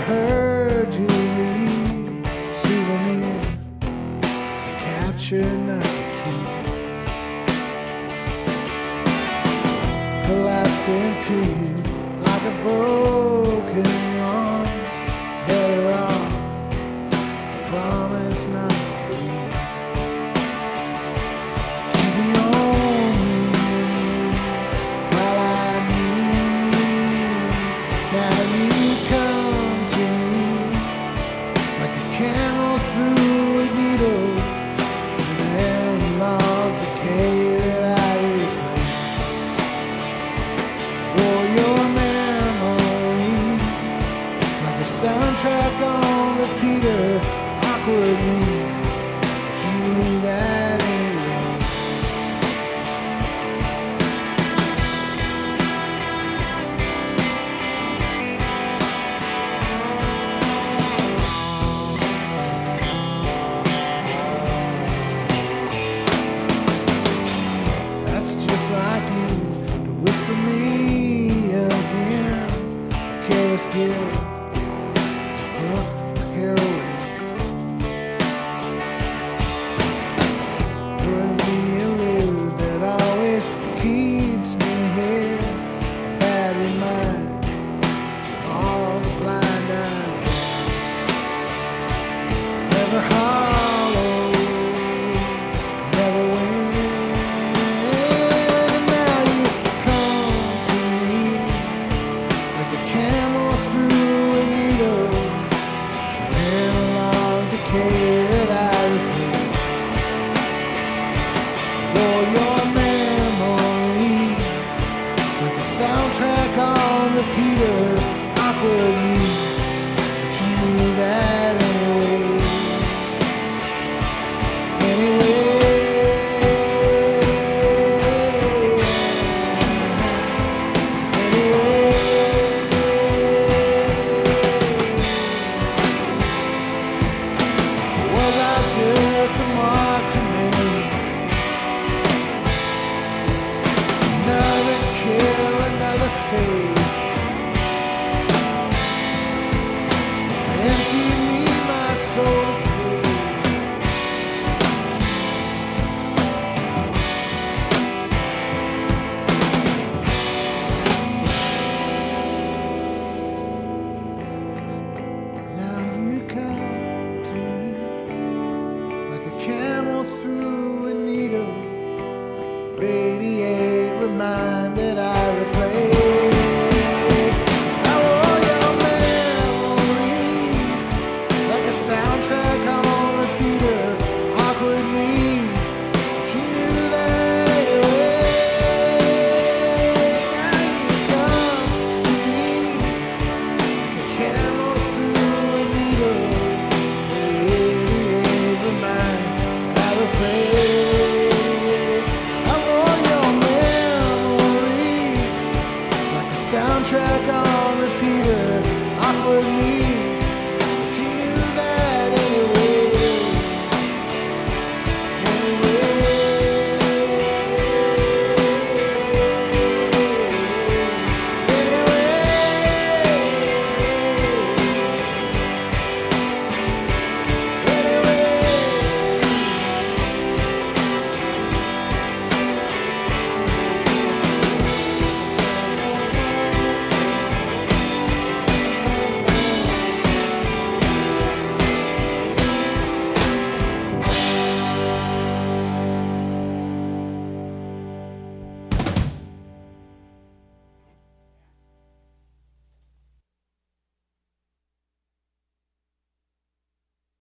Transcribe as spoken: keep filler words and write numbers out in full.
heard you leave a souvenir, captured not to keep, collapsed into you like a broken lawn. Better off, I promise not to be. Keep me on while I need. Now you come to me like a camel through a needle, and the log decay that I replay. For your memory, like a soundtrack on repeater, awkwardly, but you knew that anyway. That's just like you to whisper me again, a careless gift.